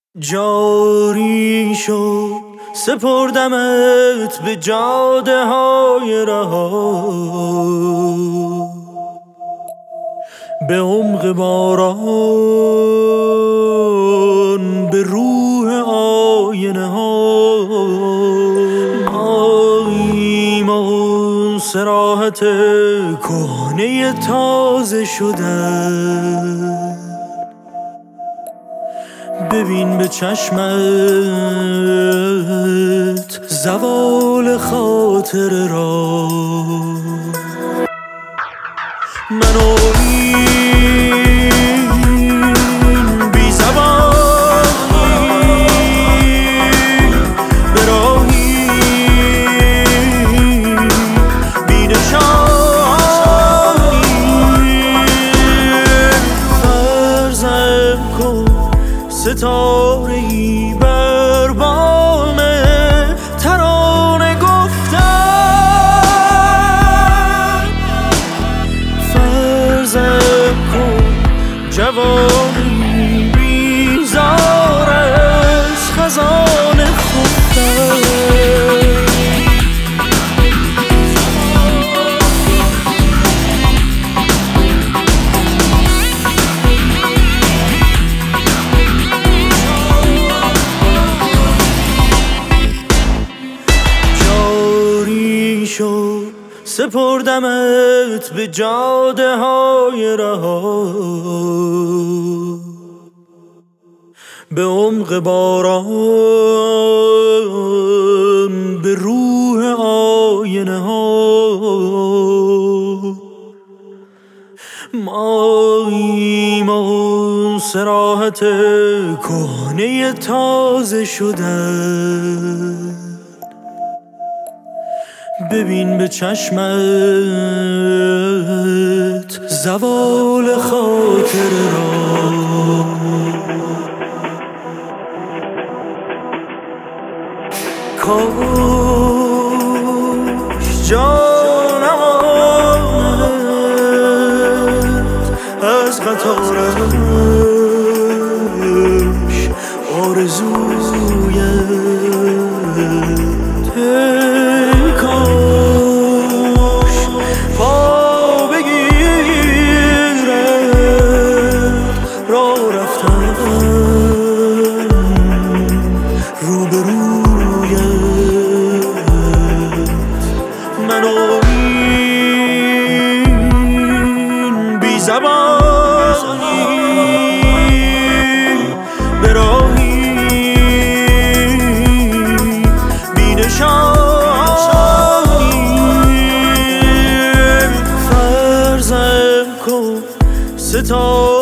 جاری شد سپردمت به جاده های رها، به عمق باران، به روح آینه ها. ماییم و صراحت کهنه تازه شده، ببین به چشمت زوال خاطر را. من و این بی زبانی به راهی بی نشانی، فرضم کن ستاره‌ای بر بام ترانه گفتن. فرضم کن جوانی بیزار از خزان خفتن. سپردمت به جاده های رها، به عمق باران، به روح آینه ها. ماییم و صراحت کهنه تازه شده، ببین به چشمت زوال خاطر را. کاش جانم آمد از قطارش آرزویت. کاش پا بگیرد راه رفتن روبرویت. من و این بی زبانی به راهی بی نشانی، فرضم کن ستاره